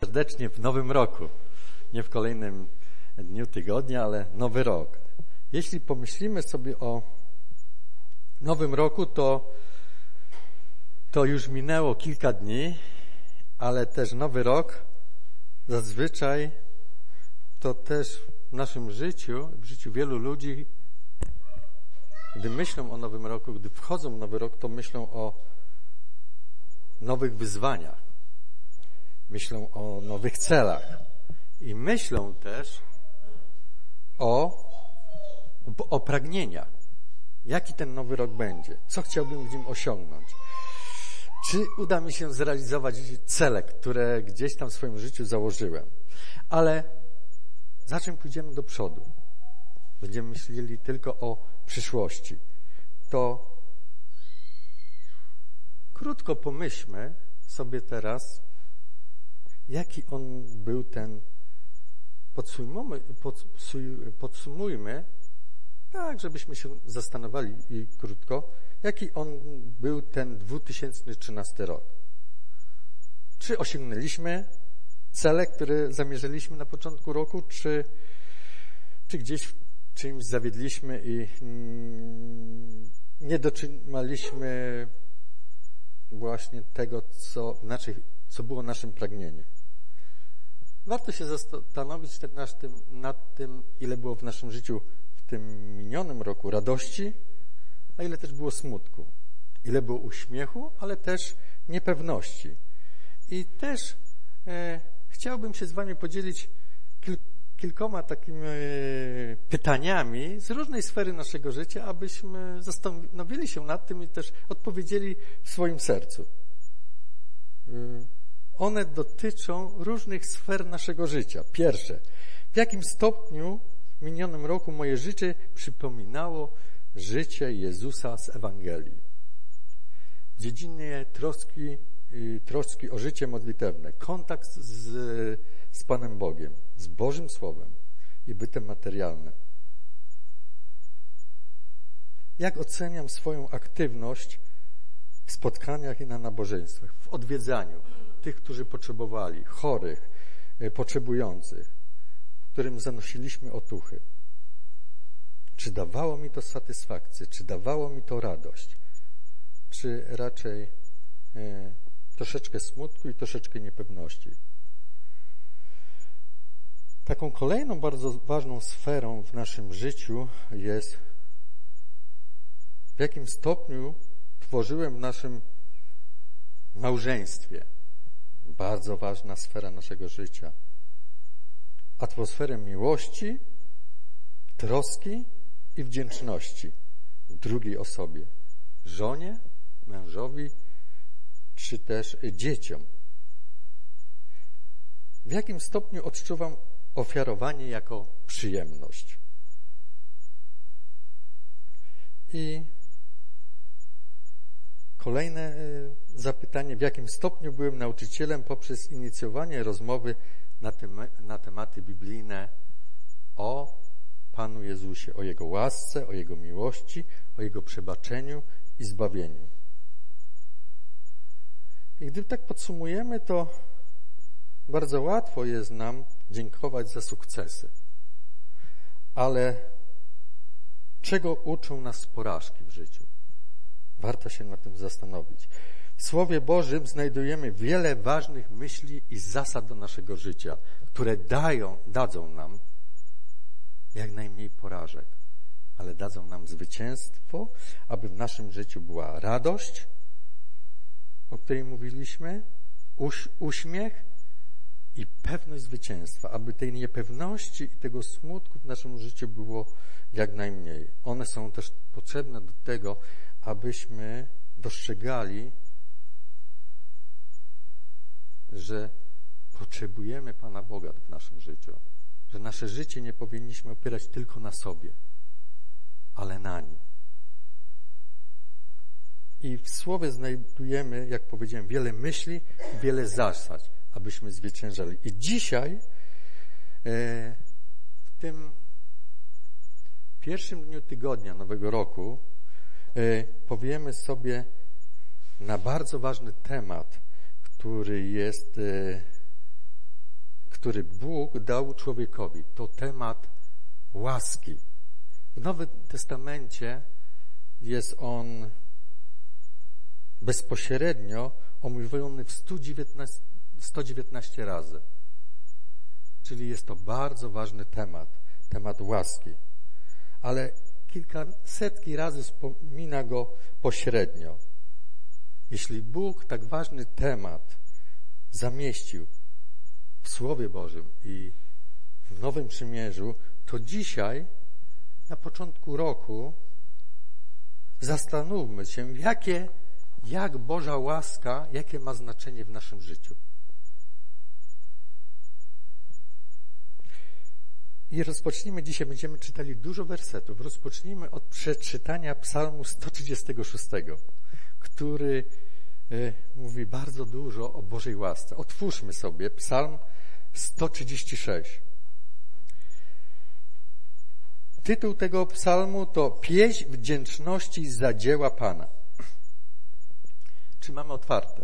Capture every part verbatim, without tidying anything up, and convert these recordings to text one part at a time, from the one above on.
serdecznie w nowym roku. Nie w kolejnym dniu tygodnia, ale nowy rok. Jeśli pomyślimy sobie o nowym roku, to, to już minęło kilka dni, ale też nowy rok zazwyczaj to też w naszym życiu, w życiu wielu ludzi, gdy myślą o nowym roku, gdy wchodzą w nowy rok, to myślą o nowych wyzwaniach. Myślą o nowych celach. I myślą też o, o pragnieniach. Jaki ten nowy rok będzie? Co chciałbym w nim osiągnąć? Czy uda mi się zrealizować cele, które gdzieś tam w swoim życiu założyłem? Ale za czym pójdziemy do przodu? Będziemy myśleli tylko o przyszłości. To krótko pomyślmy sobie teraz, jaki on był ten, podsumujmy, podsumujmy, tak, żebyśmy się zastanowili i krótko, jaki on był ten dwa tysiące trzynasty rok. Czy osiągnęliśmy cele, które zamierzyliśmy na początku roku, czy, czy gdzieś w czymś zawiedliśmy i nie dotrzymaliśmy właśnie tego, co, znaczy, co było naszym pragnieniem. Warto się zastanowić nad tym, nad tym, ile było w naszym życiu w tym minionym roku radości, a ile też było smutku. Ile było uśmiechu, ale też niepewności. I też e, chciałbym się z wami podzielić kil, kilkoma takimi e, pytaniami z różnej sfery naszego życia, abyśmy zastanowili się nad tym i też odpowiedzieli w swoim sercu. E, one dotyczą różnych sfer naszego życia. Pierwsze, w jakim stopniu w minionym roku moje życie przypominało życie Jezusa z Ewangelii. W dziedzinie troski, troski o życie modlitewne, kontakt z, z Panem Bogiem, z Bożym Słowem i bytem materialnym. Jak oceniam swoją aktywność w spotkaniach i na nabożeństwach, w odwiedzaniu tych, którzy potrzebowali, chorych, potrzebujących, w którym zanosiliśmy otuchy. Czy dawało mi to satysfakcję? Czy dawało mi to radość? Czy raczej e, troszeczkę smutku i troszeczkę niepewności? Taką kolejną bardzo ważną sferą w naszym życiu jest, w jakim stopniu tworzyłem w naszym małżeństwie. Bardzo ważna sfera naszego życia. Atmosferę miłości, troski i wdzięczności drugiej osobie, żonie, mężowi, czy też dzieciom. W jakim stopniu odczuwam ofiarowanie jako przyjemność? I kolejne zapytanie, w jakim stopniu byłem nauczycielem poprzez inicjowanie rozmowy na, tem- na tematy biblijne o Panu Jezusie, o Jego łasce, o Jego miłości, o Jego przebaczeniu i zbawieniu. I gdy tak podsumujemy, to bardzo łatwo jest nam dziękować za sukcesy. Ale czego uczą nas porażki w życiu? Warto się nad tym zastanowić. W Słowie Bożym znajdujemy wiele ważnych myśli i zasad do naszego życia, które dają, dadzą nam jak najmniej porażek, ale dadzą nam zwycięstwo, aby w naszym życiu była radość, o której mówiliśmy, uś, uśmiech i pewność zwycięstwa, aby tej niepewności i tego smutku w naszym życiu było jak najmniej. One są też potrzebne do tego, abyśmy dostrzegali, że potrzebujemy Pana Boga w naszym życiu. Że nasze życie nie powinniśmy opierać tylko na sobie, ale na Nim. I w Słowie znajdujemy, jak powiedziałem, wiele myśli, wiele zasad, abyśmy zwyciężali. I dzisiaj, e, w tym pierwszym dniu tygodnia Nowego Roku, e, powiemy sobie na bardzo ważny temat, który jest e, który Bóg dał człowiekowi. To temat łaski. W Nowym Testamencie jest on bezpośrednio omówiony w sto dziewiętnaście razy. Czyli jest to bardzo ważny temat, temat łaski. Ale kilka setki razy wspomina go pośrednio. Jeśli Bóg tak ważny temat zamieścił w Słowie Bożym i w Nowym Przymierzu, to dzisiaj, na początku roku, zastanówmy się, jakie, jak Boża łaska, jakie ma znaczenie w naszym życiu. I rozpocznijmy dzisiaj, będziemy czytali dużo wersetów. Rozpocznijmy od przeczytania Psalmu sto trzydziestego szóstego, który y, mówi bardzo dużo o Bożej łasce. Otwórzmy sobie Psalm sto trzydzieści sześć. Tytuł tego psalmu to Pieśń wdzięczności za dzieła Pana. Czy mamy otwarte?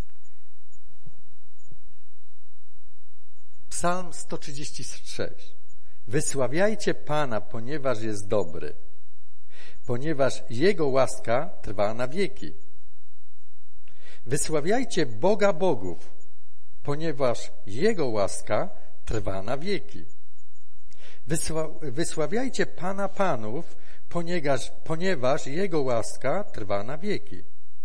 Psalm sto trzydzieści sześć. Wysławiajcie Pana, ponieważ jest dobry, ponieważ Jego łaska trwa na wieki. Wysławiajcie Boga bogów, ponieważ Jego łaska trwa na wieki. Wysła- wysławiajcie Pana panów, ponieważ, ponieważ Jego łaska trwa na wieki.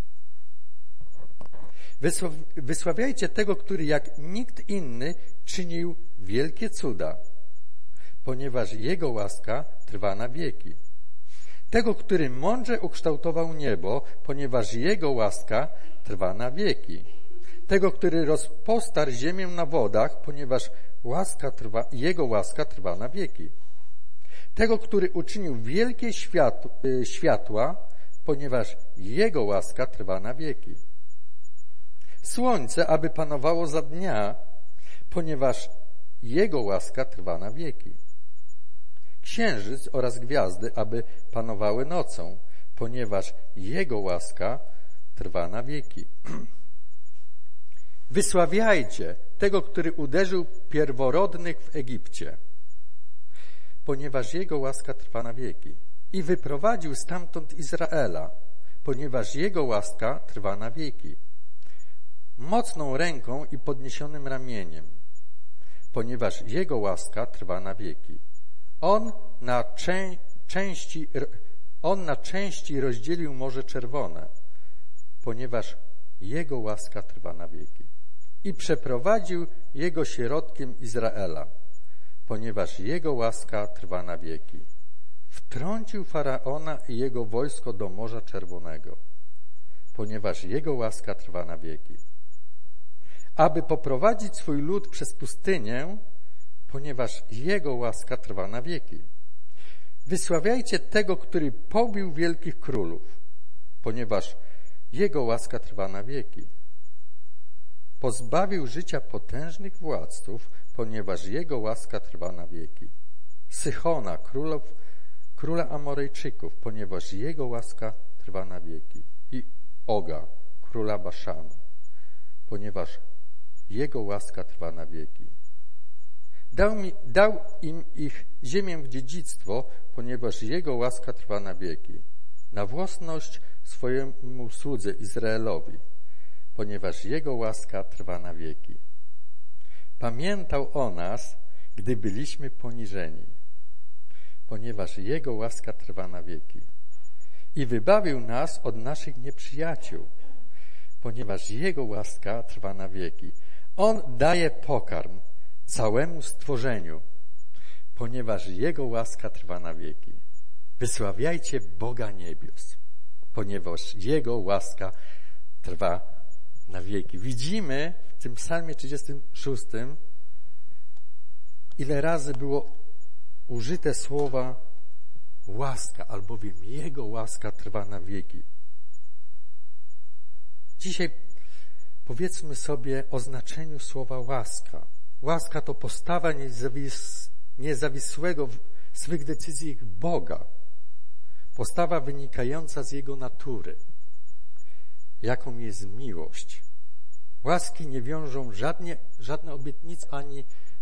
Wysław- wysławiajcie tego, który jak nikt inny czynił wielkie cuda, ponieważ Jego łaska trwa na wieki. Tego, który mądrze ukształtował niebo, ponieważ Jego łaska trwa na wieki. Tego, który rozpostarł ziemię na wodach, ponieważ łaska trwa, Jego łaska trwa na wieki. Tego, który uczynił wielkie światło, światła, ponieważ Jego łaska trwa na wieki. Słońce, aby panowało za dnia, ponieważ Jego łaska trwa na wieki. Księżyc oraz gwiazdy, aby panowały nocą, ponieważ Jego łaska trwa na wieki. Wysławiajcie tego, który uderzył pierworodnych w Egipcie, ponieważ Jego łaska trwa na wieki. I wyprowadził stamtąd Izraela, ponieważ Jego łaska trwa na wieki. Mocną ręką i podniesionym ramieniem, ponieważ Jego łaska trwa na wieki. On na, czę- części, on na części rozdzielił Morze Czerwone, ponieważ Jego łaska trwa na wieki. I przeprowadził Jego środkiem Izraela, ponieważ Jego łaska trwa na wieki. Wtrącił Faraona i jego wojsko do Morza Czerwonego, ponieważ Jego łaska trwa na wieki. Aby poprowadzić swój lud przez pustynię, ponieważ Jego łaska trwa na wieki. Wysławiajcie tego, który pobił wielkich królów, ponieważ Jego łaska trwa na wieki. Pozbawił życia potężnych władców, ponieważ Jego łaska trwa na wieki. Sychona, królów, króla Amorejczyków, ponieważ Jego łaska trwa na wieki. I Oga, króla Baszanu, ponieważ Jego łaska trwa na wieki. Dał, mi, dał im ich ziemię w dziedzictwo, ponieważ Jego łaska trwa na wieki. Na własność swojemu słudze Izraelowi, ponieważ Jego łaska trwa na wieki. Pamiętał o nas, gdy byliśmy poniżeni, ponieważ Jego łaska trwa na wieki. I wybawił nas od naszych nieprzyjaciół, ponieważ Jego łaska trwa na wieki. On daje pokarm całemu stworzeniu, ponieważ Jego łaska trwa na wieki. Wysławiajcie Boga niebios, ponieważ Jego łaska trwa na wieki. Widzimy w tym psalmie trzydziestym szóstym, ile razy było użyte słowa łaska, albowiem Jego łaska trwa na wieki. Dzisiaj powiedzmy sobie o znaczeniu słowa łaska. Łaska to postawa niezawis, niezawisłego w swych decyzjach Boga. Postawa wynikająca z Jego natury, jaką jest miłość. Łaski nie wiążą żadne, żadne obietnice ani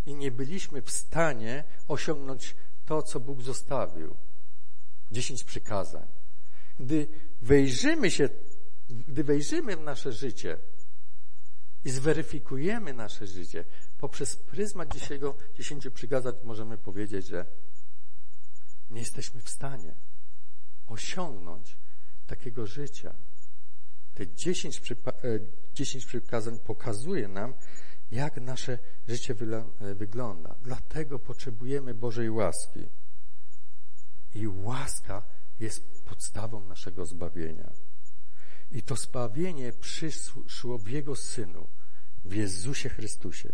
i nie byliśmy w stanie osiągnąć to, co Bóg zostawił. Dziesięć przykazań. Gdy wejrzymy się, gdy wejrzymy w nasze życie i zweryfikujemy nasze życie poprzez pryzmat dzisiejszego dziesięciu przykazań, możemy powiedzieć, że nie jesteśmy w stanie osiągnąć takiego życia. Te dziesięć, przypa- dziesięć przykazań pokazuje nam, jak nasze życie wygląda. Dlatego potrzebujemy Bożej łaski. I łaska jest podstawą naszego zbawienia. I to zbawienie przyszło w Jego Synu, w Jezusie Chrystusie.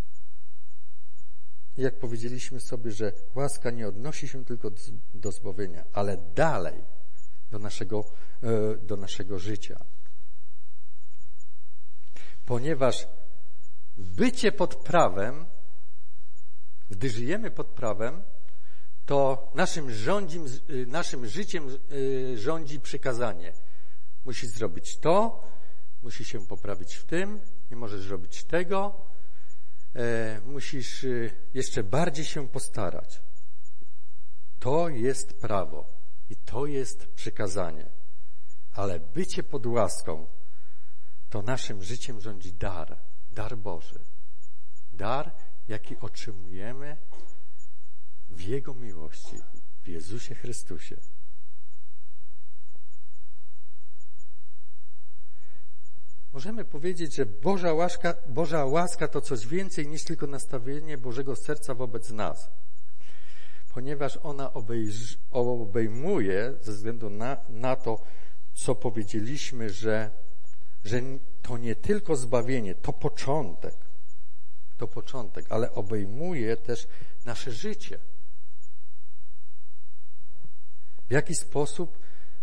I jak powiedzieliśmy sobie, że łaska nie odnosi się tylko do, do zbawienia, ale dalej do naszego, do naszego życia. Ponieważ bycie pod prawem, gdy żyjemy pod prawem, to naszym, rządzi, naszym życiem rządzi przykazanie. Musisz zrobić to, musisz się poprawić w tym, nie możesz zrobić tego, musisz jeszcze bardziej się postarać. To jest prawo i to jest przykazanie. Ale bycie pod łaską, to naszym życiem rządzi dar, dar Boży. Dar, jaki otrzymujemy w Jego miłości, w Jezusie Chrystusie. Możemy powiedzieć, że Boża łaska, Boża łaska to coś więcej niż tylko nastawienie Bożego serca wobec nas. Ponieważ ona obejrz, obejmuje, ze względu na, na to, co powiedzieliśmy, że, że to nie tylko zbawienie, to początek, to początek, ale obejmuje też nasze życie. W jaki sposób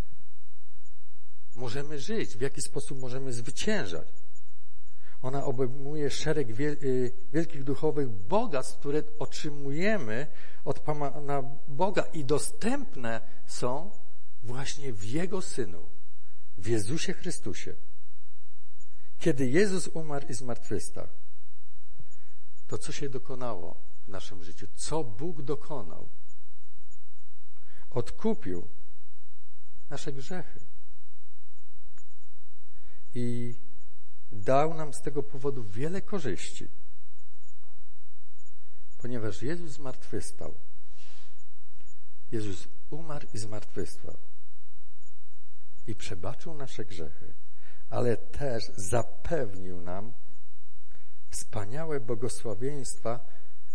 możemy żyć, w jaki sposób możemy zwyciężać. Ona obejmuje szereg wielkich duchowych bogactw, które otrzymujemy od Pana Boga i dostępne są właśnie w Jego Synu, w Jezusie Chrystusie. Kiedy Jezus umarł i zmartwychwstał, to co się dokonało w naszym życiu? Co Bóg dokonał? Odkupił nasze grzechy. I dał nam z tego powodu wiele korzyści. Ponieważ Jezus zmartwychwstał. Jezus umarł i zmartwychwstał. I przebaczył nasze grzechy, ale też zapewnił nam wspaniałe błogosławieństwa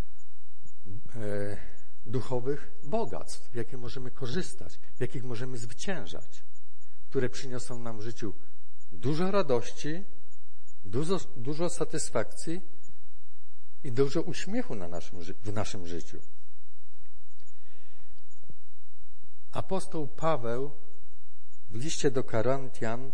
e, duchowych bogactw, w jakie możemy korzystać, w jakich możemy zwyciężać, które przyniosą nam w życiu dużo radości, dużo, dużo satysfakcji i dużo uśmiechu na naszym, w naszym życiu. Apostoł Paweł w liście do Koryntian,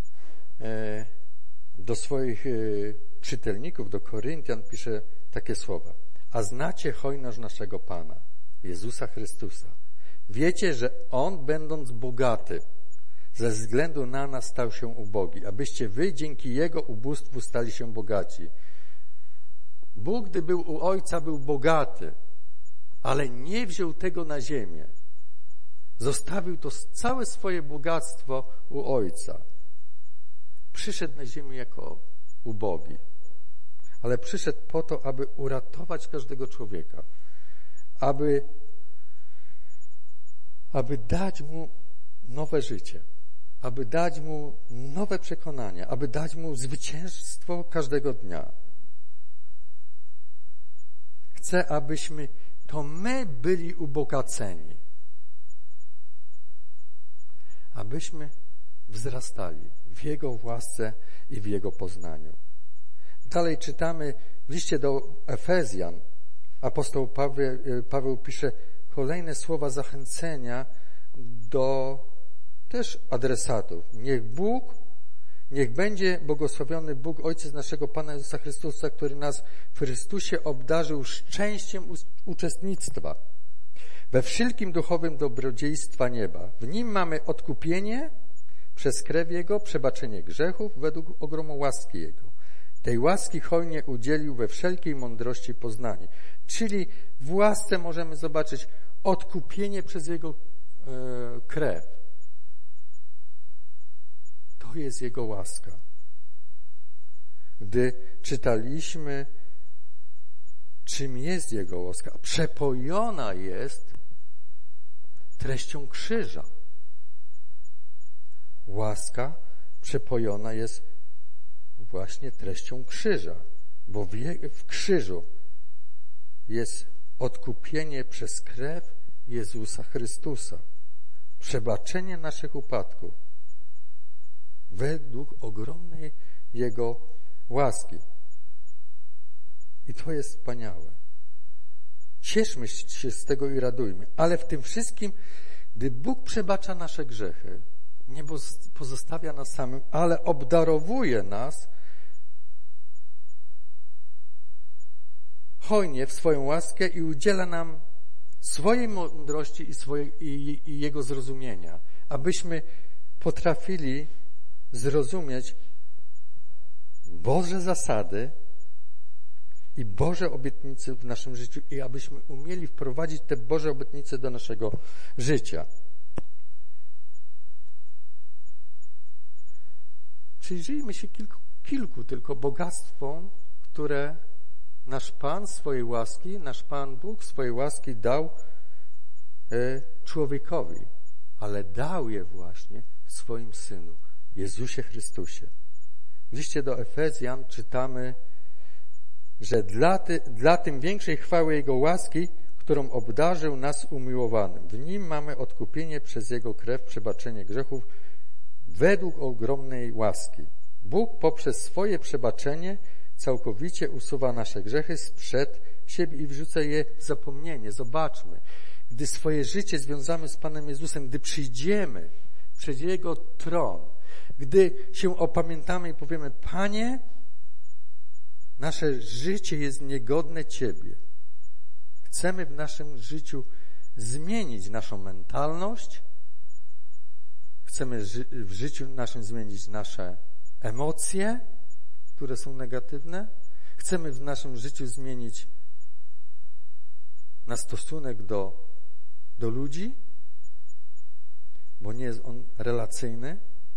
do swoich czytelników, do Koryntian pisze takie słowa. A znacie hojność naszego Pana, Jezusa Chrystusa. Wiecie, że On, będąc bogaty, ze względu na nas stał się ubogi, abyście wy dzięki Jego ubóstwu stali się bogaci. Bóg, gdy był u Ojca, był bogaty, ale nie wziął tego na ziemię. Zostawił to całe swoje bogactwo u Ojca. Przyszedł na ziemię jako ubogi, ale przyszedł po to, aby uratować każdego człowieka, aby, aby dać mu nowe życie, aby dać mu nowe przekonania, aby dać mu zwycięstwo każdego dnia. Chcę, abyśmy to my byli ubogaceni, abyśmy wzrastali w Jego łasce i w Jego poznaniu. Dalej czytamy w liście do Efezjan. Apostoł Paweł, Paweł pisze kolejne słowa zachęcenia do też adresatów. Niech Bóg, niech będzie błogosławiony Bóg, Ojciec naszego Pana Jezusa Chrystusa, który nas w Chrystusie obdarzył szczęściem uczestnictwa we wszelkim duchowym dobrodziejstwa nieba. W Nim mamy odkupienie przez krew Jego, przebaczenie grzechów według ogromu łaski Jego. Tej łaski hojnie udzielił we wszelkiej mądrości poznanie. Czyli w łasce możemy zobaczyć odkupienie przez Jego e, krew. To jest Jego łaska. Gdy czytaliśmy, czym jest Jego łaska, przepojona jest treścią krzyża. Łaska przepojona jest właśnie treścią krzyża, bo w, je, w krzyżu jest odkupienie przez krew Jezusa Chrystusa, przebaczenie naszych upadków według ogromnej Jego łaski. I to jest wspaniałe. Cieszmy się z tego i radujmy, ale w tym wszystkim, gdy Bóg przebacza nasze grzechy, nie pozostawia nas samym, ale obdarowuje nas hojnie w swoją łaskę i udziela nam swojej mądrości i, swoje, i, i Jego zrozumienia, abyśmy potrafili zrozumieć Boże zasady i Boże obietnice w naszym życiu i abyśmy umieli wprowadzić te Boże obietnice do naszego życia. Przyjrzyjmy się kilku, kilku tylko bogactwom, które nasz Pan swojej łaski, nasz Pan Bóg swojej łaski dał e, człowiekowi, ale dał je właśnie w swoim Synu, Jezusie Chrystusie. W liście do Efezjan czytamy, że dla, ty, dla tym większej chwały Jego łaski, którą obdarzył nas umiłowanym. W Nim mamy odkupienie przez Jego krew, przebaczenie grzechów według ogromnej łaski. Bóg poprzez swoje przebaczenie całkowicie usuwa nasze grzechy sprzed siebie i wrzuca je w zapomnienie. Zobaczmy, gdy swoje życie związamy z Panem Jezusem, gdy przyjdziemy przed Jego tron, gdy się opamiętamy i powiemy: Panie, nasze życie jest niegodne Ciebie. Chcemy w naszym życiu zmienić naszą mentalność, chcemy w życiu naszym zmienić nasze emocje, które są negatywne, chcemy w naszym życiu zmienić nasz stosunek do, do ludzi, bo nie jest on relacyjny.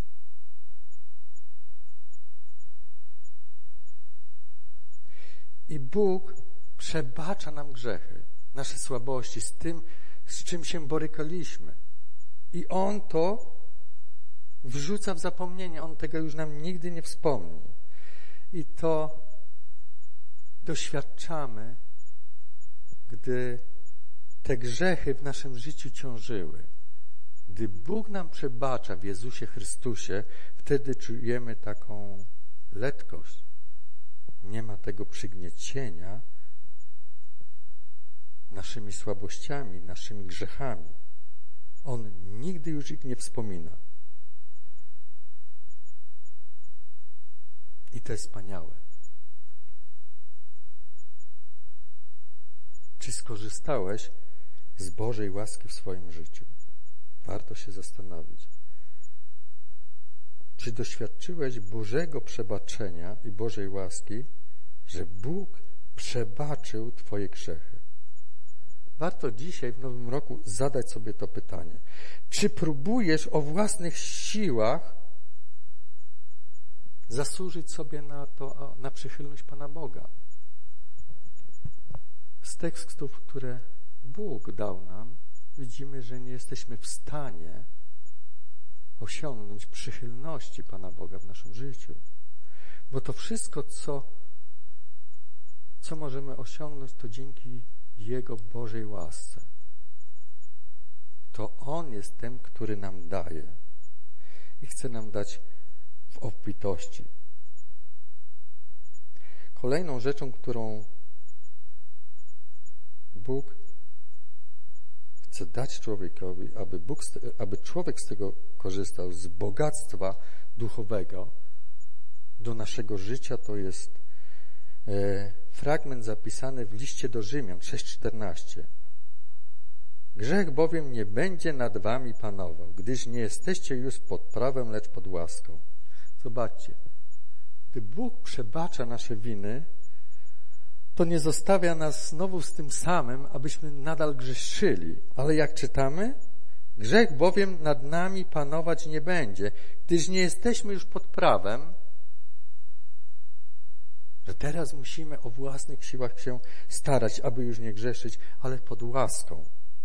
I Bóg przebacza nam grzechy, nasze słabości, z tym, z czym się borykaliśmy. I On to wrzuca w zapomnienie. On tego już nam nigdy nie wspomni. I to doświadczamy, gdy te grzechy w naszym życiu ciążyły. Gdy Bóg nam przebacza w Jezusie Chrystusie, wtedy czujemy taką letkość. Nie ma tego przygniecienia naszymi słabościami, naszymi grzechami. On nigdy już ich nie wspomina. I to jest wspaniałe. Czy skorzystałeś z Bożej łaski w swoim życiu? Warto się zastanowić. Czy doświadczyłeś Bożego przebaczenia i Bożej łaski, że Bóg przebaczył Twoje grzechy? Warto dzisiaj w Nowym Roku zadać sobie to pytanie. Czy próbujesz o własnych siłach zasłużyć sobie na to, na przychylność Pana Boga? Z tekstów, które Bóg dał nam, widzimy, że nie jesteśmy w stanie osiągnąć przychylności Pana Boga w naszym życiu. Bo to wszystko, co, co możemy osiągnąć, to dzięki Jego Bożej łasce. To On jest tym, który nam daje i chce nam dać w obfitości. Kolejną rzeczą, którą Bóg chce dać człowiekowi, aby, Bóg, aby człowiek z tego korzystał, z bogactwa duchowego do naszego życia, to jest e, fragment zapisany w liście do Rzymian sześć czternaście. Grzech bowiem nie będzie nad wami panował, gdyż nie jesteście już pod prawem, lecz pod łaską. Zobaczcie, gdy Bóg przebacza nasze winy, to nie zostawia nas znowu z tym samym, abyśmy nadal grzeszyli. Ale jak czytamy, grzech bowiem nad nami panować nie będzie, gdyż nie jesteśmy już pod prawem, że teraz musimy o własnych siłach się starać, aby już nie grzeszyć, ale pod łaską.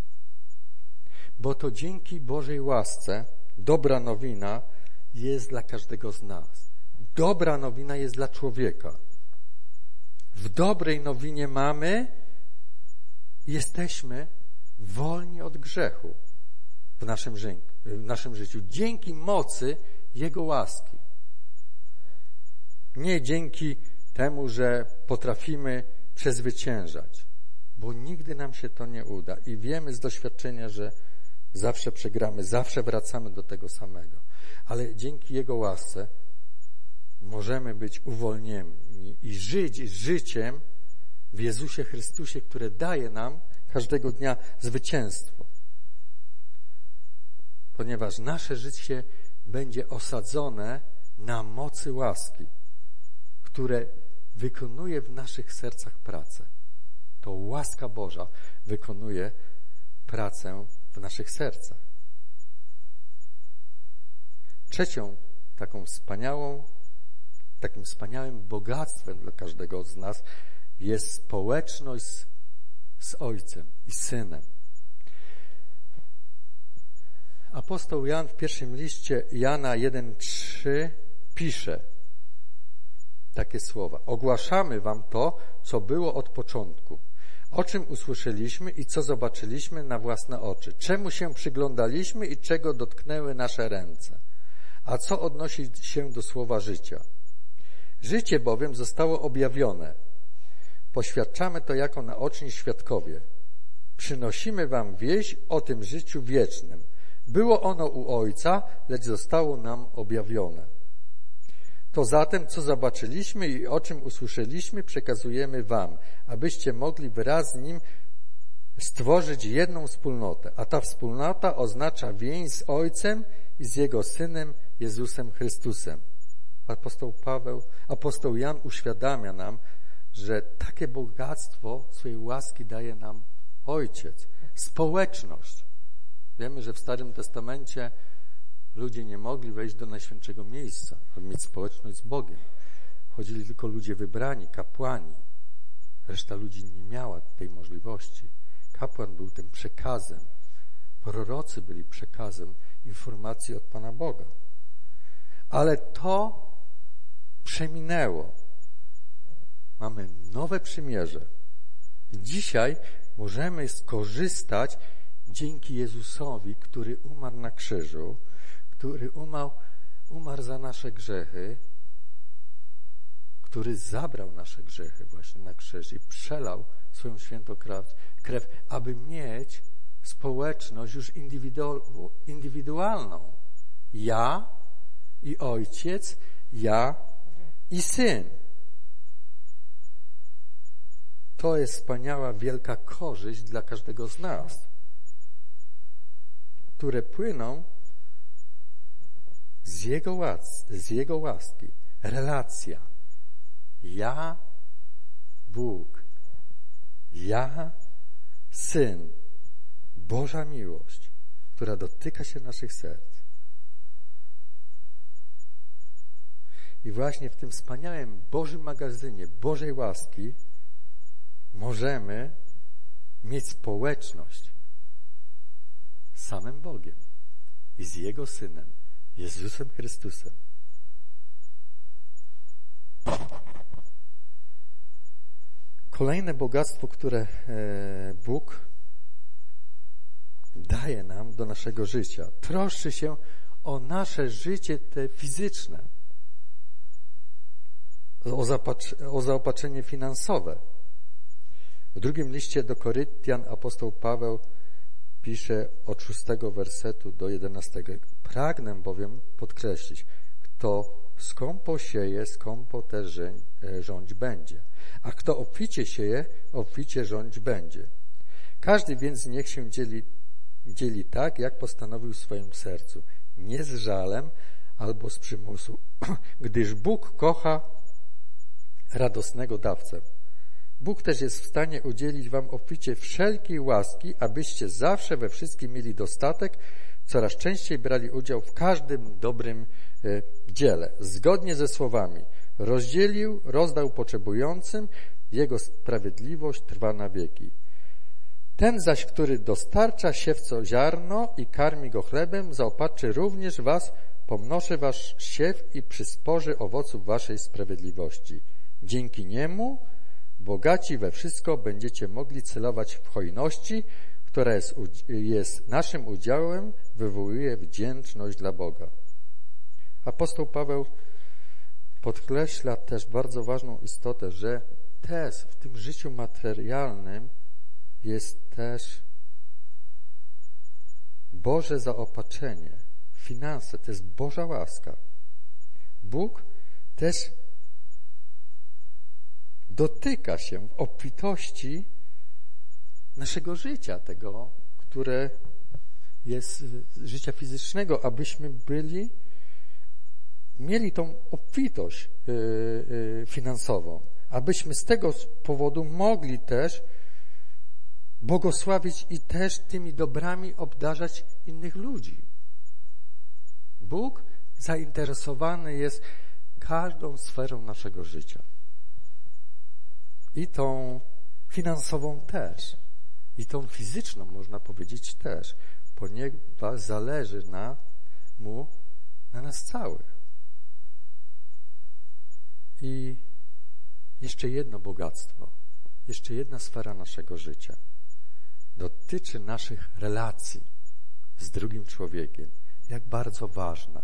Bo to dzięki Bożej łasce dobra nowina jest dla każdego z nas. Dobra nowina jest dla człowieka. W dobrej nowinie mamy, jesteśmy wolni od grzechu w naszym, ży- w naszym życiu. Dzięki mocy Jego łaski. Nie dzięki temu, że potrafimy przezwyciężać, bo nigdy nam się to nie uda i wiemy z doświadczenia, że zawsze przegramy, zawsze wracamy do tego samego. Ale dzięki Jego łasce możemy być uwolnieni i żyć życiem w Jezusie Chrystusie, które daje nam każdego dnia zwycięstwo. Ponieważ nasze życie będzie osadzone na mocy łaski, które wykonuje w naszych sercach pracę. To łaska Boża wykonuje pracę w naszych sercach. Trzecią taką wspaniałą, takim wspaniałym bogactwem dla każdego z nas jest społeczność z, z Ojcem i Synem. Apostoł Jan w pierwszym liście Jana jeden trzy pisze takie słowa. Ogłaszamy wam to, co było od początku, o czym usłyszeliśmy i co zobaczyliśmy na własne oczy, czemu się przyglądaliśmy i czego dotknęły nasze ręce, a co odnosi się do słowa życia. Życie bowiem zostało objawione. Poświadczamy to jako naoczni świadkowie. Przynosimy wam wieść o tym życiu wiecznym. Było ono u Ojca, lecz zostało nam objawione. To zatem, co zobaczyliśmy i o czym usłyszeliśmy, przekazujemy wam, abyście mogli wraz z Nim stworzyć jedną wspólnotę. A ta wspólnota oznacza więź z Ojcem i z Jego Synem Jezusem Chrystusem. Apostoł Paweł, apostoł Jan uświadamia nam, że takie bogactwo swojej łaski daje nam Ojciec. Społeczność. Wiemy, że w Starym Testamencie ludzie nie mogli wejść do Najświętszego Miejsca, aby mieć społeczność z Bogiem. Chodzili tylko ludzie wybrani, kapłani. Reszta ludzi nie miała tej możliwości. Kapłan był tym przekazem. Prorocy byli przekazem informacji od Pana Boga. Ale to przeminęło. Mamy nowe przymierze. I dzisiaj możemy skorzystać dzięki Jezusowi, który umarł na krzyżu, który umarł, umarł za nasze grzechy, który zabrał nasze grzechy właśnie na krzyż i przelał swoją świętą krew, krew aby mieć społeczność już indywidu- indywidualną. Ja i Ojciec, ja i Syn. To jest wspaniała, wielka korzyść dla każdego z nas, które płyną z Jego łaski, z Jego łaski. Relacja. Ja, Bóg. Ja, Syn. Boża miłość, która dotyka się naszych serc. I właśnie w tym wspaniałym Bożym magazynie Bożej łaski możemy mieć społeczność z samym Bogiem i z Jego Synem, Jezusem Chrystusem. Kolejne bogactwo, które Bóg daje nam do naszego życia, troszczy się o nasze życie te fizyczne, o, zapatr- o zaopatrzenie finansowe. W drugim liście do Koryntian apostoł Paweł pisze od szóstego wersetu do jedenastego. Pragnę bowiem podkreślić, kto skąpo sieje, skąpo też rządź będzie. A kto obficie sieje, obficie rządź będzie. Każdy więc niech się dzieli, dzieli tak, jak postanowił w swoim sercu. Nie z żalem albo z przymusu, gdyż Bóg kocha radosnego dawcę. Bóg też jest w stanie udzielić wam obficie wszelkiej łaski, abyście zawsze we wszystkim mieli dostatek, coraz częściej brali udział w każdym dobrym dziele. Zgodnie ze słowami: rozdzielił, rozdał potrzebującym, jego sprawiedliwość trwa na wieki. Ten zaś, który dostarcza siewco ziarno i karmi go chlebem, zaopatrzy również was, pomnoży wasz siew i przysporzy owoców waszej sprawiedliwości. Dzięki niemu bogaci we wszystko będziecie mogli celować w hojności, która jest, jest naszym udziałem, wywołuje wdzięczność dla Boga. Apostoł Paweł podkreśla też bardzo ważną istotę, że też w tym życiu materialnym jest też Boże zaopatrzenie, finanse, to jest Boża łaska. Bóg też dotyka się w obfitości naszego życia, tego, które jest życia fizycznego, abyśmy byli, mieli tą obfitość finansową, abyśmy z tego powodu mogli też błogosławić i też tymi dobrami obdarzać innych ludzi. Bóg zainteresowany jest każdą sferą naszego życia. I tą finansową też. I tą fizyczną, można powiedzieć, też. Ponieważ zależy na mu, na nas całych. I jeszcze jedno bogactwo, jeszcze jedna sfera naszego życia dotyczy naszych relacji z drugim człowiekiem. Jak bardzo ważna.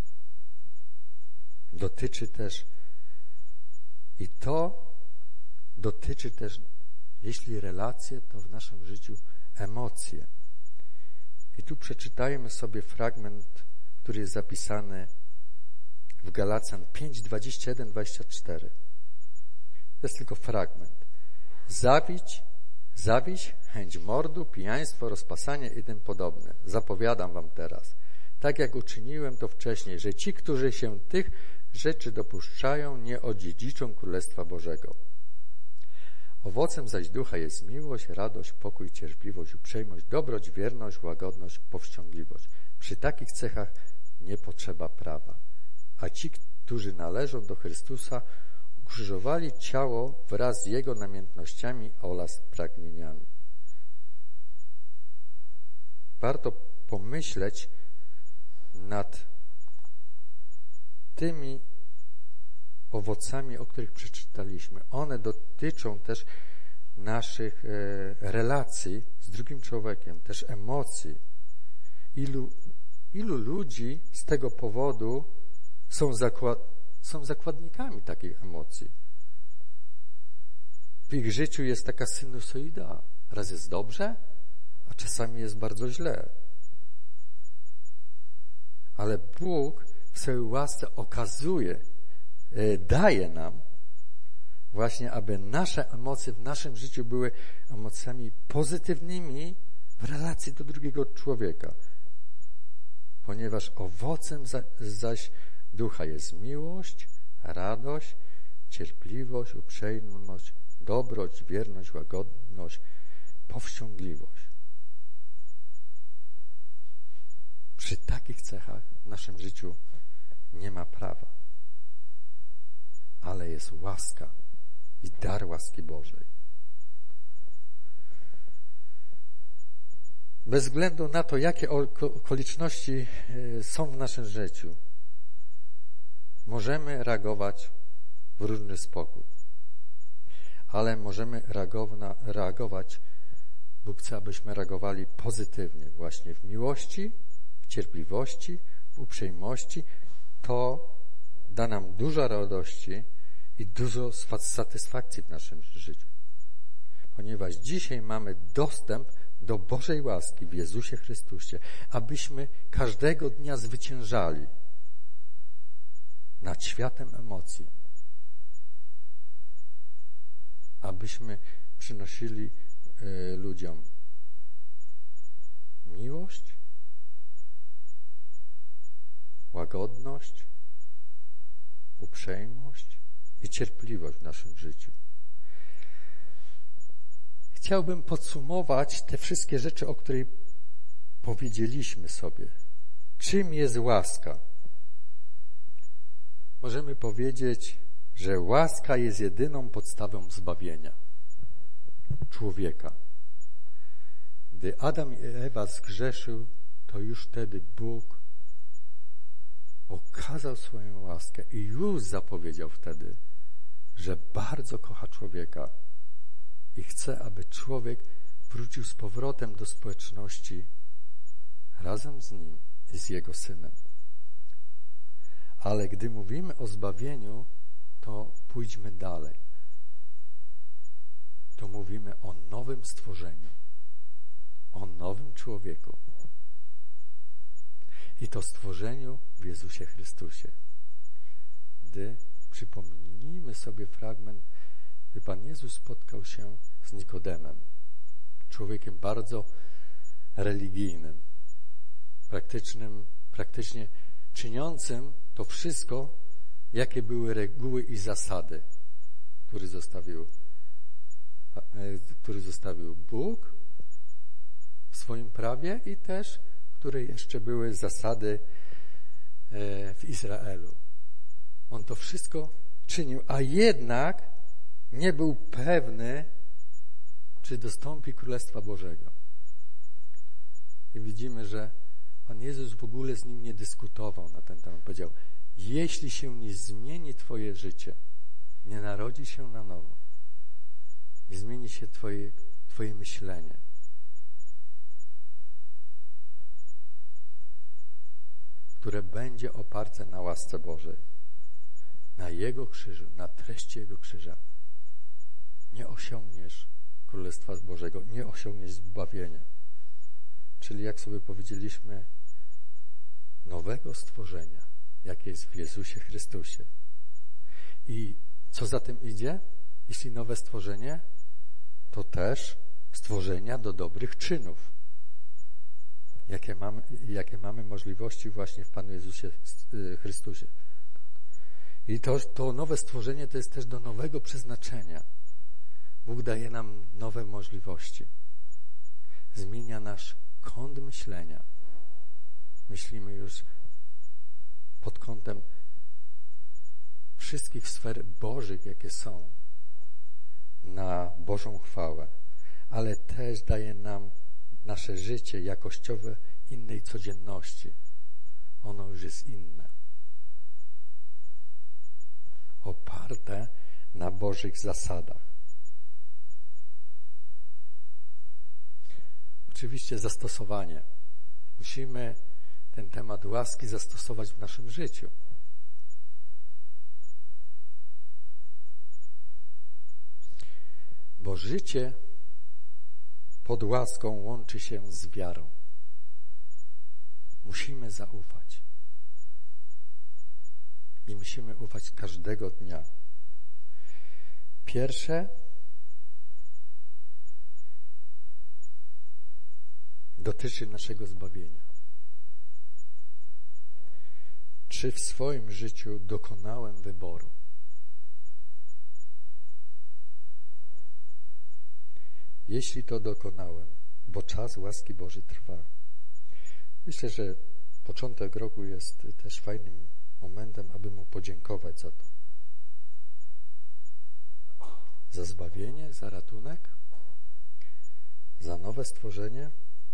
Dotyczy też i to dotyczy też, jeśli relacje, to w naszym życiu emocje. I tu przeczytajmy sobie fragment, który jest zapisany w Galacjan pięć, dwadzieścia jeden, dwadzieścia cztery. To jest tylko fragment. Zawiść, zawiść, chęć mordu, pijaństwo, rozpasanie i tym podobne. Zapowiadam wam teraz, tak jak uczyniłem to wcześniej, że ci, którzy się tych rzeczy dopuszczają, nie odziedziczą Królestwa Bożego. Owocem zaś ducha jest miłość, radość, pokój, cierpliwość, uprzejmość, dobroć, wierność, łagodność, powściągliwość. Przy takich cechach nie potrzeba prawa. A ci, którzy należą do Chrystusa, ukrzyżowali ciało wraz z Jego namiętnościami oraz pragnieniami. Warto pomyśleć nad tymi owocami, o których przeczytaliśmy. One dotyczą też naszych relacji z drugim człowiekiem, też emocji. Ilu, ilu ludzi z tego powodu są, zakład, są zakładnikami takich emocji. W ich życiu jest taka sinusoida. Raz jest dobrze, a czasami jest bardzo źle. Ale Bóg w swojej łasce okazuje, daje nam właśnie, aby nasze emocje w naszym życiu były emocjami pozytywnymi w relacji do drugiego człowieka. Ponieważ owocem zaś ducha jest miłość, radość, cierpliwość, uprzejmość, dobroć, wierność, łagodność, powściągliwość. Przy takich cechach w naszym życiu nie ma prawa. Ale jest łaska i dar łaski Bożej. Bez względu na to, jakie okoliczności są w naszym życiu, możemy reagować w różny sposób. Ale możemy reagować, Bóg chce, abyśmy reagowali pozytywnie, właśnie w miłości, w cierpliwości, w uprzejmości. To da nam dużo radości i dużo satysfakcji w naszym życiu. Ponieważ dzisiaj mamy dostęp do Bożej łaski w Jezusie Chrystusie, abyśmy każdego dnia zwyciężali nad światem emocji. Abyśmy przynosili y, ludziom miłość, łagodność, uprzejmość i cierpliwość w naszym życiu. Chciałbym podsumować te wszystkie rzeczy, o których powiedzieliśmy sobie. Czym jest łaska? Możemy powiedzieć, że łaska jest jedyną podstawą zbawienia człowieka. Gdy Adam i Ewa zgrzeszył, to już wtedy Bóg okazał swoją łaskę i już zapowiedział wtedy, że bardzo kocha człowieka i chce, aby człowiek wrócił z powrotem do społeczności razem z nim i z jego synem. Ale gdy mówimy o zbawieniu, to pójdźmy dalej. To mówimy o nowym stworzeniu, o nowym człowieku. I to stworzeniu w Jezusie Chrystusie. Gdy przypomnijmy sobie fragment, gdy Pan Jezus spotkał się z Nikodemem, człowiekiem bardzo religijnym, praktycznym, praktycznie czyniącym to wszystko, jakie były reguły i zasady, które zostawił, które zostawił Bóg w swoim prawie i też, które jeszcze były zasady w Izraelu. On to wszystko czynił, a jednak nie był pewny, czy dostąpi Królestwa Bożego. I widzimy, że Pan Jezus w ogóle z nim nie dyskutował na ten temat. Powiedział, jeśli się nie zmieni twoje życie, nie narodzi się na nowo, nie zmieni się twoje, twoje myślenie, które będzie oparte na łasce Bożej, na Jego krzyżu, na treści Jego krzyża, nie osiągniesz Królestwa Bożego, nie osiągniesz zbawienia. Czyli jak sobie powiedzieliśmy, nowego stworzenia, jakie jest w Jezusie Chrystusie. I co za tym idzie? Jeśli nowe stworzenie, to też stworzenia do dobrych czynów, jakie mamy, jakie mamy możliwości właśnie w Panu Jezusie Chrystusie. I to, to nowe stworzenie to jest też do nowego przeznaczenia. Bóg daje nam nowe możliwości. Zmienia nasz kąt myślenia. Myślimy już pod kątem wszystkich sfer bożych, jakie są, na Bożą chwałę, ale też daje nam nasze życie jakościowe innej codzienności. Ono już jest inne. Oparte na Bożych zasadach. Oczywiście zastosowanie. Musimy ten temat łaski zastosować w naszym życiu. Bo życie pod łaską łączy się z wiarą. Musimy zaufać. I musimy ufać każdego dnia. Pierwsze dotyczy naszego zbawienia. Czy w swoim życiu dokonałem wyboru? Jeśli to dokonałem, bo czas łaski Bożej trwa. Myślę, że początek roku jest też fajnym momentem, aby Mu podziękować za to. Za zbawienie, za ratunek, za nowe stworzenie,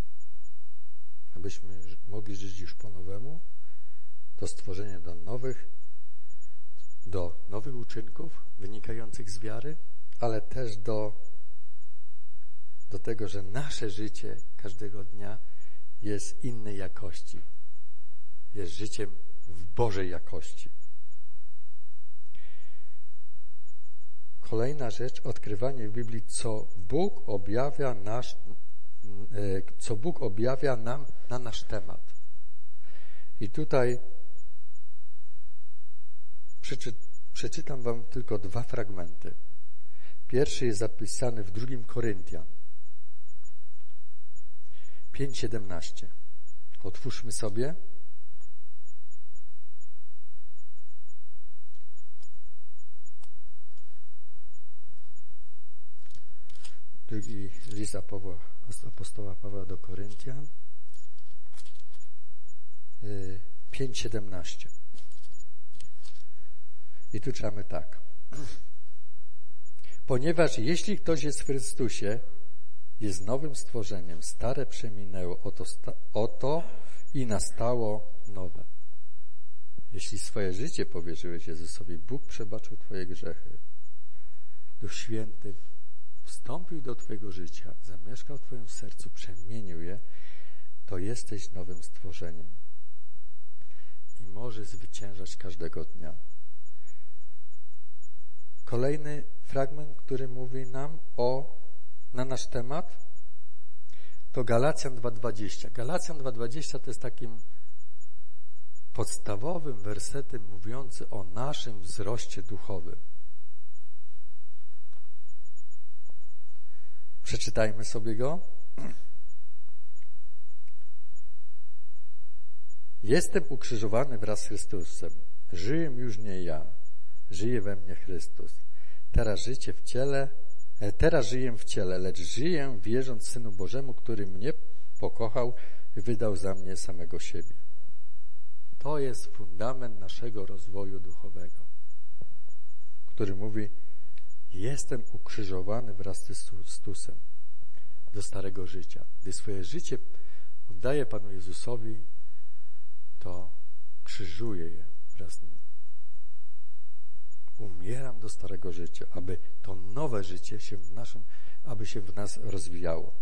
abyśmy mogli żyć już po nowemu, to stworzenie do nowych, do nowych uczynków wynikających z wiary, ale też do, do tego, że nasze życie każdego dnia jest innej jakości. Jest życiem w Bożej jakości. Kolejna rzecz, odkrywanie w Biblii, co Bóg objawia nasz, co Bóg objawia nam na nasz temat. I tutaj przeczy, przeczytam wam tylko dwa fragmenty. Pierwszy jest zapisany w drugim Koryntian pięć siedemnaście. Otwórzmy sobie. Drugi list apostoła Pawła do Koryntian, pięć siedemnaście. I tu czytamy tak. Ponieważ jeśli ktoś jest w Chrystusie, jest nowym stworzeniem, stare przeminęło, oto, sta, oto i nastało nowe. Jeśli swoje życie powierzyłeś Jezusowi, Bóg przebaczył twoje grzechy. Duch Święty wstąpił do twojego życia, zamieszkał w twoim sercu, przemienił je, to jesteś nowym stworzeniem. I możesz zwyciężać każdego dnia. Kolejny fragment, który mówi nam o, na nasz temat, to Galacjan dwa dwadzieścia. Galacjan dwa dwadzieścia to jest takim podstawowym wersetem mówiący o naszym wzroście duchowym. Przeczytajmy sobie go. Jestem ukrzyżowany wraz z Chrystusem. Żyję już nie ja, żyje we mnie Chrystus. Teraz życie w ciele, teraz żyję w ciele, lecz żyję wierząc Synu Bożemu, który mnie pokochał i wydał za mnie samego siebie. To jest fundament naszego rozwoju duchowego, który mówi: jestem ukrzyżowany wraz z Chrystusem do starego życia. Gdy swoje życie oddaję Panu Jezusowi, to krzyżuję je wraz z Nim. Umieram do starego życia, aby to nowe życie się w naszym, aby się w nas rozwijało.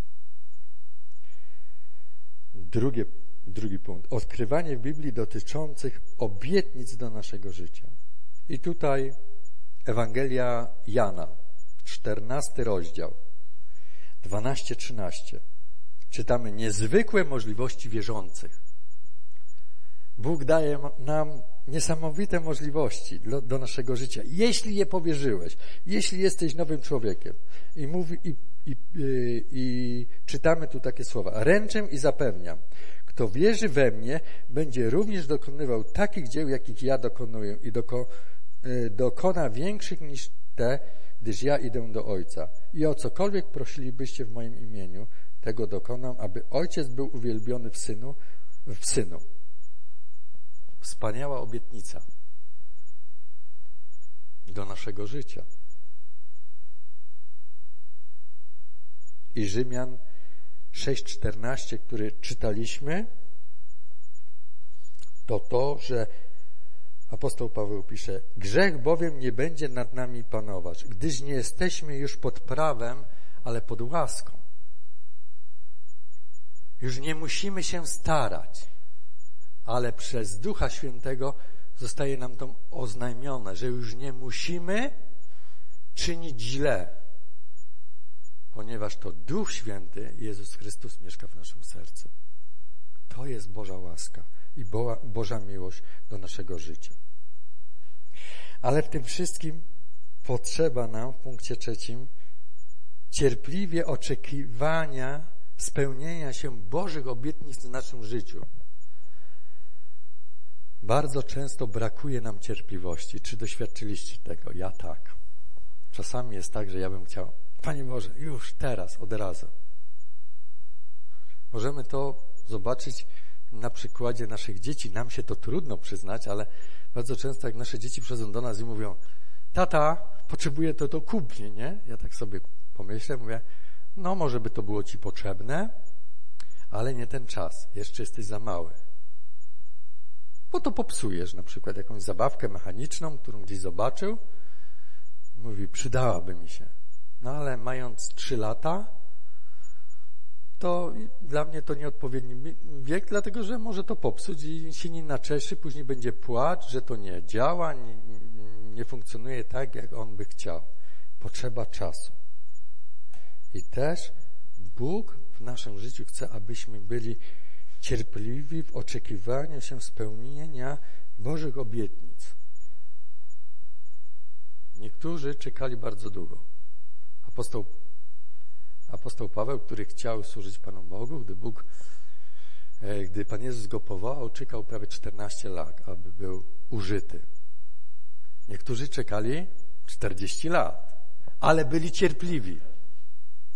Drugie, drugi punkt. Odkrywanie w Biblii dotyczących obietnic do naszego życia. I tutaj Ewangelia Jana, czternasty rozdział, dwanaście trzynaście. Czytamy: niezwykłe możliwości wierzących. Bóg daje nam niesamowite możliwości do, do naszego życia, jeśli je powierzyłeś, jeśli jesteś nowym człowiekiem. I, mówi, i, i, i, i czytamy tu takie słowa: ręczę i zapewniam, kto wierzy we mnie, będzie również dokonywał takich dzieł, jakich ja dokonuję, i doko, dokona większych niż te, gdyż ja idę do Ojca. I o cokolwiek prosilibyście w moim imieniu, tego dokonam, aby Ojciec był uwielbiony w Synu, w Synu. Wspaniała obietnica do naszego życia. I Rzymian sześć czternaście, który czytaliśmy, to to, że apostoł Paweł pisze: grzech bowiem nie będzie nad nami panować, gdyż nie jesteśmy już pod prawem, ale pod łaską. Już nie musimy się starać, ale przez Ducha Świętego zostaje nam to oznajmione, że już nie musimy czynić źle, ponieważ to Duch Święty, Jezus Chrystus, mieszka w naszym sercu. To jest Boża łaska i Bo- Boża miłość do naszego życia. Ale w tym wszystkim potrzeba nam, w punkcie trzecim, cierpliwie oczekiwania spełnienia się Bożych obietnic w naszym życiu. Bardzo często brakuje nam cierpliwości. Czy doświadczyliście tego? Ja tak. Czasami jest tak, że ja bym chciał: Panie Boże, już teraz, od razu. Możemy to zobaczyć na przykładzie naszych dzieci. Nam się to trudno przyznać, ale bardzo często jak nasze dzieci przychodzą do nas i mówią: tata, potrzebuję to, to kup mnie, nie? Ja tak sobie pomyślę, mówię: no może by to było ci potrzebne, ale nie ten czas. Jeszcze jesteś za mały. Bo to popsujesz na przykład jakąś zabawkę mechaniczną, którą gdzieś zobaczył. Mówi: przydałaby mi się. No ale mając trzy lata, to dla mnie to nieodpowiedni wiek, dlatego że może to popsuć i się nie naczeszy, później będzie płacz, że to nie działa, nie, nie funkcjonuje tak, jak on by chciał. Potrzeba czasu. I też Bóg w naszym życiu chce, abyśmy byli cierpliwi w oczekiwaniu się spełnienia Bożych obietnic. Niektórzy czekali bardzo długo. Apostoł, apostoł Paweł, który chciał służyć Panu Bogu, gdy Bóg, gdy Pan Jezus go powołał, czekał prawie czternaście lat, aby był użyty. Niektórzy czekali czterdzieści lat, ale byli cierpliwi.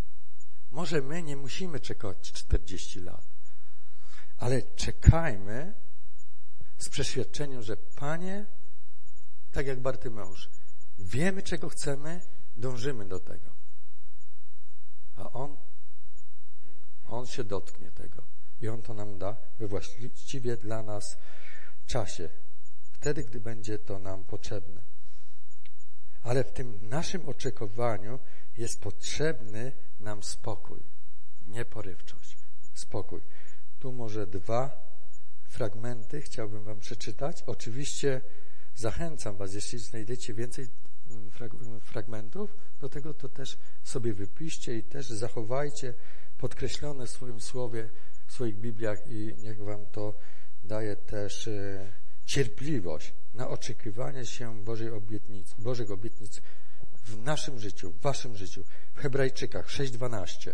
Może my nie musimy czekać czterdzieści lat, ale czekajmy z przeświadczeniem, że Panie, tak jak Bartymeusz, wiemy, czego chcemy, dążymy do tego. A On, On się dotknie tego i On to nam da we właściwie dla nas czasie. Wtedy, gdy będzie to nam potrzebne. Ale w tym naszym oczekiwaniu jest potrzebny nam spokój, nie porywczość, spokój. Tu może dwa fragmenty chciałbym wam przeczytać. Oczywiście zachęcam was, jeśli znajdziecie więcej fragmentów, do tego to też sobie wypiszcie i też zachowajcie podkreślone w swoim słowie, w swoich Bibliach i niech wam to daje też cierpliwość na oczekiwanie się Bożej obietnic, Bożych obietnic w naszym życiu, w waszym życiu. W Hebrajczykach sześć dwanaście.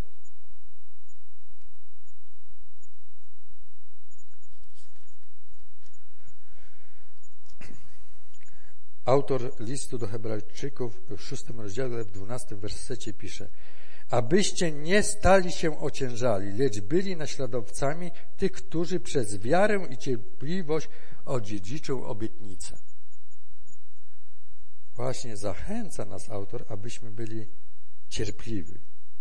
Autor listu do Hebrajczyków w szóstym rozdziale, w dwunastym wersecie pisze: abyście nie stali się ociężali, lecz byli naśladowcami tych, którzy przez wiarę i cierpliwość odziedziczą obietnicę. Właśnie zachęca nas autor, abyśmy byli cierpliwi,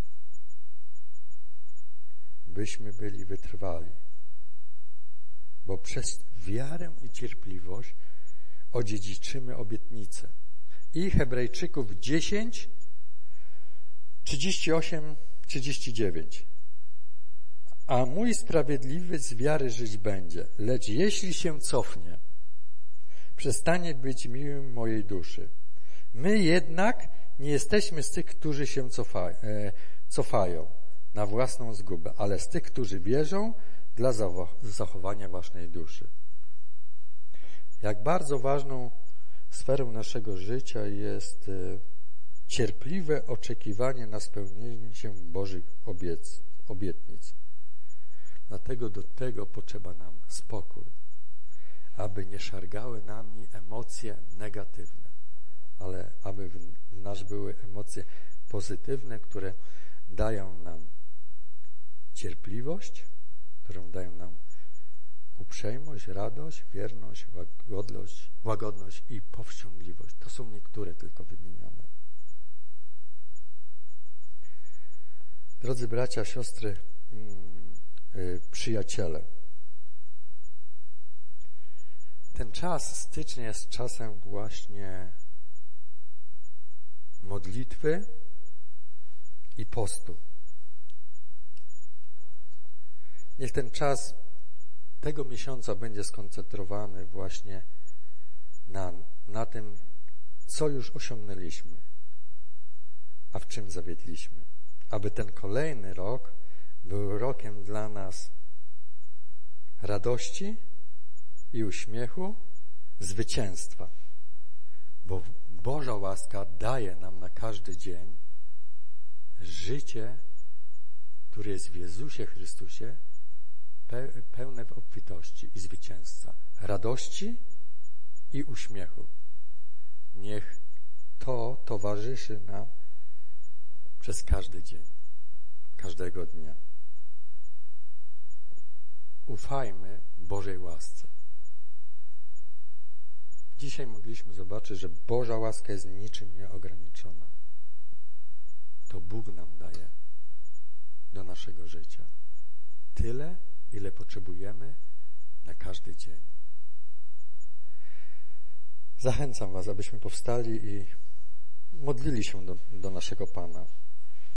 byśmy byli wytrwali, bo przez wiarę i cierpliwość odziedziczymy obietnicę. I Hebrajczyków dziesięć, trzydzieści osiem, trzydzieści dziewięć. A mój sprawiedliwy z wiary żyć będzie, lecz jeśli się cofnie, przestanie być miłym mojej duszy. My jednak nie jesteśmy z tych, którzy się cofa, e, cofają na własną zgubę, ale z tych, którzy wierzą dla zachowania własnej duszy. Jak bardzo ważną sferą naszego życia jest cierpliwe oczekiwanie na spełnienie się Bożych obiec, obietnic. Dlatego do tego potrzeba nam spokój, aby nie szargały nami emocje negatywne, ale aby w, w nas były emocje pozytywne, które dają nam cierpliwość, którą dają nam uprzejmość, radość, wierność, łagodność, łagodność i powściągliwość. To są niektóre tylko wymienione. Drodzy bracia, siostry, yy, przyjaciele, ten czas stycznia jest czasem właśnie modlitwy i postu. Niech ten czas tego miesiąca będzie skoncentrowany właśnie na, na tym, co już osiągnęliśmy, a w czym zawiedliśmy. Aby ten kolejny rok był rokiem dla nas radości i uśmiechu, zwycięstwa. Bo Boża łaska daje nam na każdy dzień życie, które jest w Jezusie Chrystusie, pełne w obfitości i zwycięstwa, radości i uśmiechu. Niech to towarzyszy nam przez każdy dzień, każdego dnia. Ufajmy Bożej łasce. Dzisiaj mogliśmy zobaczyć, że Boża łaska jest niczym nieograniczona. To Bóg nam daje do naszego życia tyle, ile potrzebujemy na każdy dzień. Zachęcam was, abyśmy powstali i modlili się do, do naszego Pana.